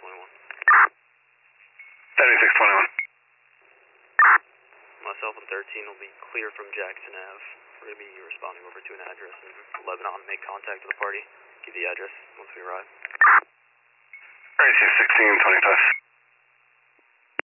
7621. Myself and 13 will be clear from Jackson Ave. We're going to be responding over to an address in Lebanon. Make contact with the party. Give the address once we arrive. Alright, 1625.